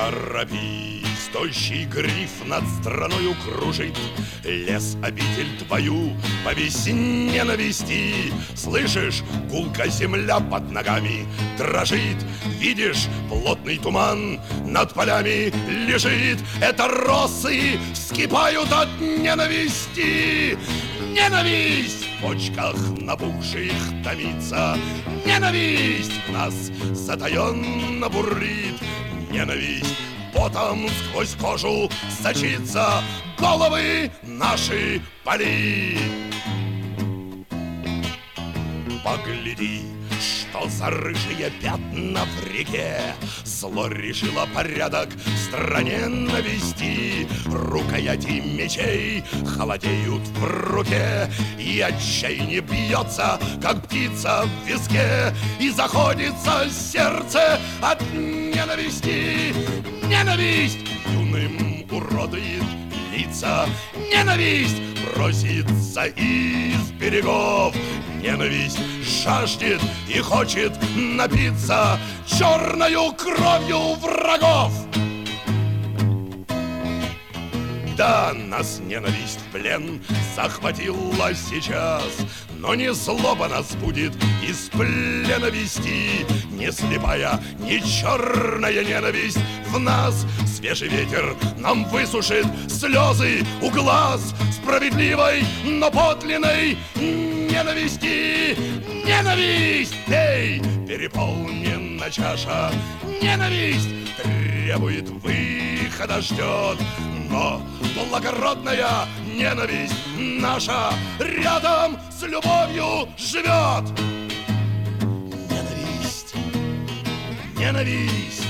торопись, тощий гриф над страною кружит, лес обитель твою по весне навести. Слышишь, гулка земля под ногами дрожит, видишь, плотный туман над полями лежит. Это росы вскипают от ненависти. Ненависть в почках набухших томится, ненависть в нас затаенно бурлит, ненависть потом сквозь кожу сочится, головы наши палит. Погляди, что за рыжие пятна в реке, зло решило порядок в стране навести. Рукояти мечей холодеют в руке, и отчаяние бьется, как птица в виске, и заходится сердце от ненависти. Ненависть юным уродует лица, ненависть просится из берегов, ненависть жаждет и хочет напиться черною кровью врагов. Да, нас ненависть в плен захватила сейчас, но не злоба нас будет из плена вести, не слепая, не черная ненависть в нас. Свежий ветер нам высушит слезы у глаз справедливой, но подлинной ненависти. Ненависть, эй, переполнена чаша, ненависть требует выхода, ждет, но благородная ненависть наша рядом с любовью живет. Ненависть, ненависть